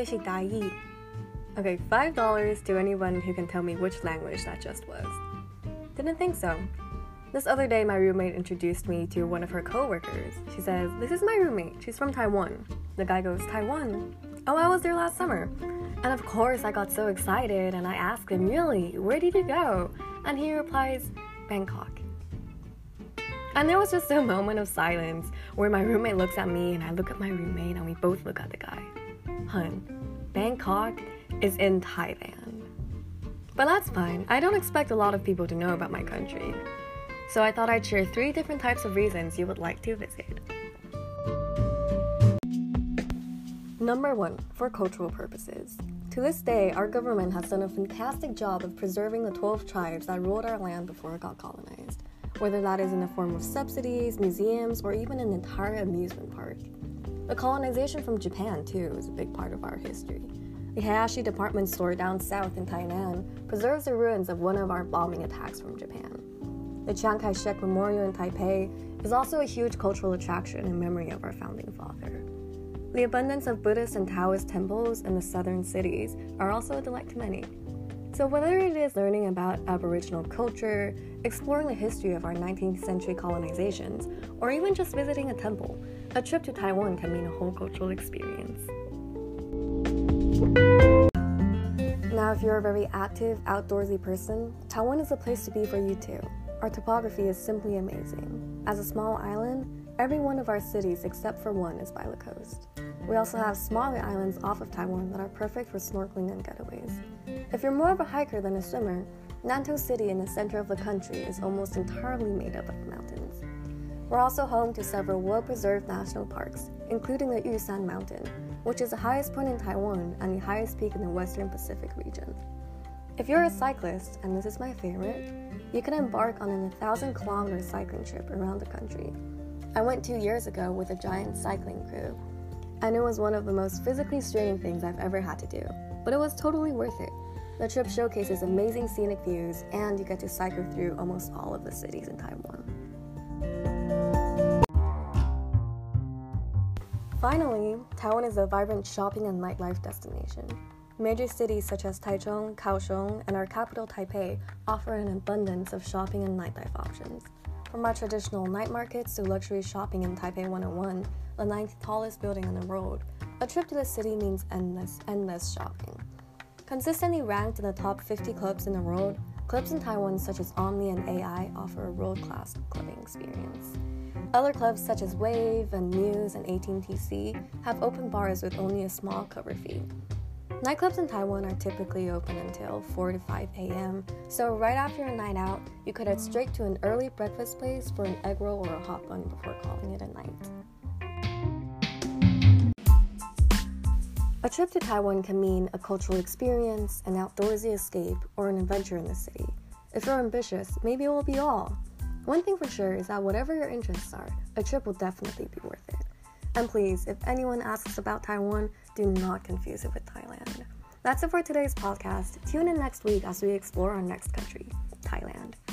Dai. Okay, $5 to anyone who can tell me which language that just was. Didn't think so. This other day, my roommate introduced me to one of her co-workers. She says, "This is my roommate. She's from Taiwan." The guy goes, "Taiwan? Oh, I was there last summer." And of course, I got so excited and I asked him, "Really? Where did you go?" And he replies, "Bangkok." And there was just a moment of silence where my roommate looks at me and I look at my roommate and we both look at the guy. Hun, Bangkok is in Thailand. But that's fine. I don't expect a lot of people to know about my country. So I thought I'd share 3 different types of reasons you would like to visit. Number 1, for cultural purposes. To this day, our government has done a fantastic job of preserving the 12 tribes that ruled our land before it got colonized, whether that is in the form of subsidies, museums, or even an entire amusement park. The colonization from Japan, too, is a big part of our history. The Hayashi department store down south in Tainan preserves the ruins of one of our bombing attacks from Japan. The Chiang Kai-shek Memorial in Taipei is also a huge cultural attraction in memory of our founding father. The abundance of Buddhist and Taoist temples in the southern cities are also a delight to many. So whether it is learning about Aboriginal culture, exploring the history of our 19th century colonizations, or even just visiting a temple, a trip to Taiwan can mean a whole cultural experience. Now, if you're a very active, outdoorsy person, Taiwan is a place to be for you too. Our topography is simply amazing. As a small island, every one of our cities except for one is by the coast. We also have smaller islands off of Taiwan that are perfect for snorkeling and getaways. If you're more of a hiker than a swimmer, Nantou City in the center of the country is almost entirely made up of mountains. We're also home to several well-preserved national parks, including the Yushan Mountain, which is the highest point in Taiwan and the highest peak in the Western Pacific region. If you're a cyclist, and this is my favorite, you can embark on an 1,000-kilometer cycling trip around the country. I went 2 years ago with a giant cycling crew, and it was one of the most physically straining things I've ever had to do, but it was totally worth it. The trip showcases amazing scenic views, and you get to cycle through almost all of the cities in Taiwan. Finally, Taiwan is a vibrant shopping and nightlife destination. Major cities such as Taichung, Kaohsiung, and our capital Taipei offer an abundance of shopping and nightlife options. From our traditional night markets to luxury shopping in Taipei 101, the 9th tallest building in the world, a trip to the city means endless shopping. Consistently ranked in the top 50 clubs in the world, clubs in Taiwan such as Omni and AI offer a world-class clubbing experience. Other clubs such as Wave and Muse and 18TC have open bars with only a small cover fee. Nightclubs in Taiwan are typically open until 4 to 5 a.m., so right after a night out, you could head straight to an early breakfast place for an egg roll or a hot bun before calling it a night. A trip to Taiwan can mean a cultural experience, an outdoorsy escape, or an adventure in the city. If you're ambitious, maybe it will be all. One thing for sure is that whatever your interests are, a trip will definitely be worth it. And please, if anyone asks about Taiwan, do not confuse it with Thailand. That's it for today's podcast. Tune in next week as we explore our next country, Thailand.